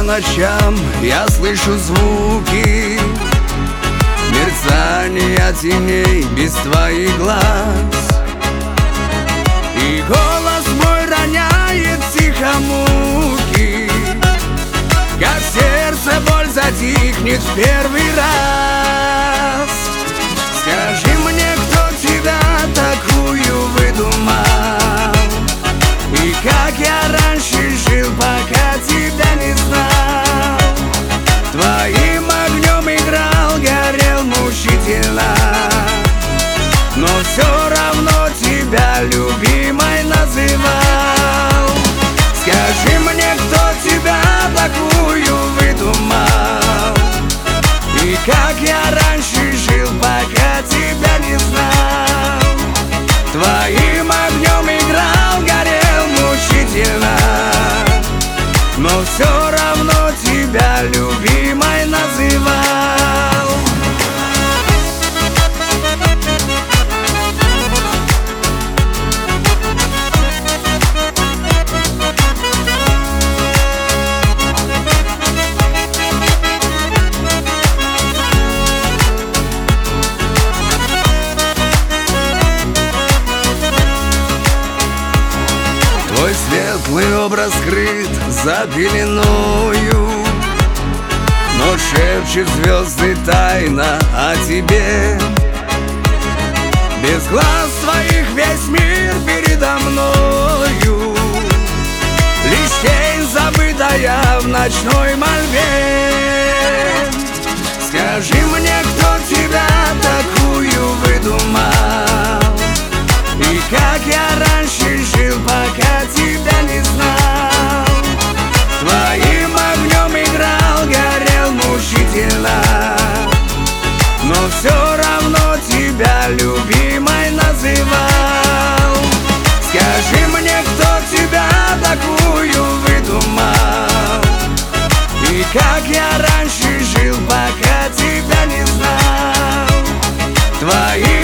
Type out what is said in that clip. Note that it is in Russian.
ночам я слышу звуки мерцания теней без твоих глаз, и голос мой роняет тихо муки, как в сердце боль затихнет в первый раз. Скажи мне, кто тебя такую выдумал, и как я раньше жил, пока тебя не знал. Твоим огнем играл, горел мучительно, но все равно тебя любимой называл. Скажи мне, кто тебя такую выдумал, и как я раньше жил, пока тебя не знал. Твоим огнем играл, горел мучительно, но все равно тебя любимой называл. Твой светлый образ скрыт за пеленою, но шепчет звезды тайна о тебе. Без глаз твоих весь мир передо мною, лишь тень забытая в ночной мольбе. Скажи мне, кто тебя такую выдумал, и как я раньше жил, пока тебя не знал. Твоим огнем играл, горел мучительно, но все равно тебя любимой называл. Скажи мне, кто тебя такую выдумал, и как я раньше жил, пока тебя не знал. Твоим